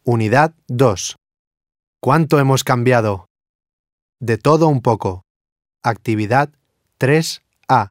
Unidad 2. ¿Cuánto hemos cambiado? De todo un poco. Actividad 3A.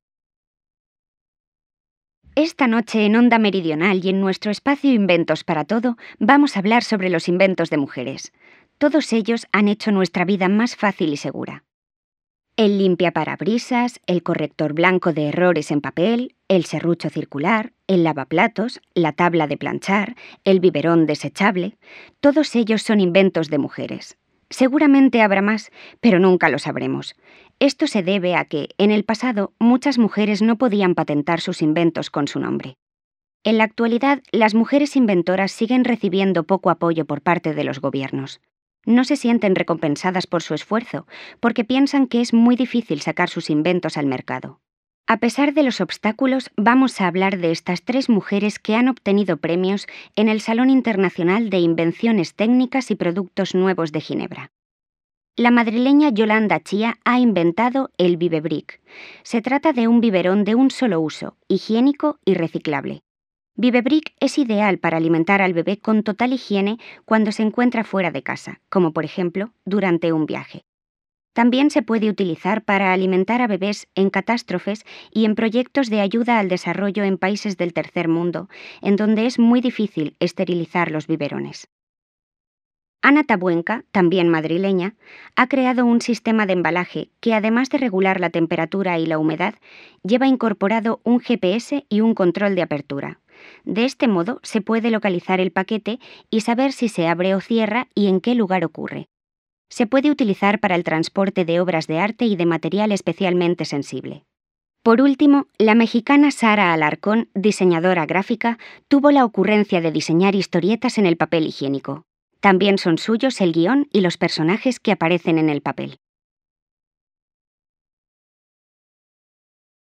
Esta noche en Onda Meridional y en nuestro espacio Inventos para Todo vamos a hablar sobre los inventos de mujeres. Todos ellos han hecho nuestra vida más fácil y segura. El limpiaparabrisas, el corrector blanco de errores en papel, el serrucho circular, el lavaplatos, la tabla de planchar, el biberón desechable, todos ellos son inventos de mujeres. Seguramente habrá más, pero nunca lo sabremos. Esto se debe a que, en el pasado, muchas mujeres no podían patentar sus inventos con su nombre. En la actualidad, las mujeres inventoras siguen recibiendo poco apoyo por parte de los gobiernos. No se sienten recompensadas por su esfuerzo, porque piensan que es muy difícil sacar sus inventos al mercado. A pesar de los obstáculos, vamos a hablar de estas 3 mujeres que han obtenido premios en el Salón Internacional de Invenciones Técnicas y Productos Nuevos de Ginebra. La madrileña Yolanda Chía ha inventado el Vivebrick. Se trata de un biberón de un solo uso, higiénico y reciclable. Vivebrick es ideal para alimentar al bebé con total higiene cuando se encuentra fuera de casa, como por ejemplo durante un viaje. También se puede utilizar para alimentar a bebés en catástrofes y en proyectos de ayuda al desarrollo en países del tercer mundo, en donde es muy difícil esterilizar los biberones. Ana Tabuenca, también madrileña, ha creado un sistema de embalaje que, además de regular la temperatura y la humedad, lleva incorporado un GPS y un control de apertura. De este modo se puede localizar el paquete y saber si se abre o cierra y en qué lugar ocurre. Se puede utilizar para el transporte de obras de arte y de material especialmente sensible. Por último, la mexicana Sara Alarcón, diseñadora gráfica, tuvo la ocurrencia de diseñar historietas en el papel higiénico. También son suyos el guión y los personajes que aparecen en el papel.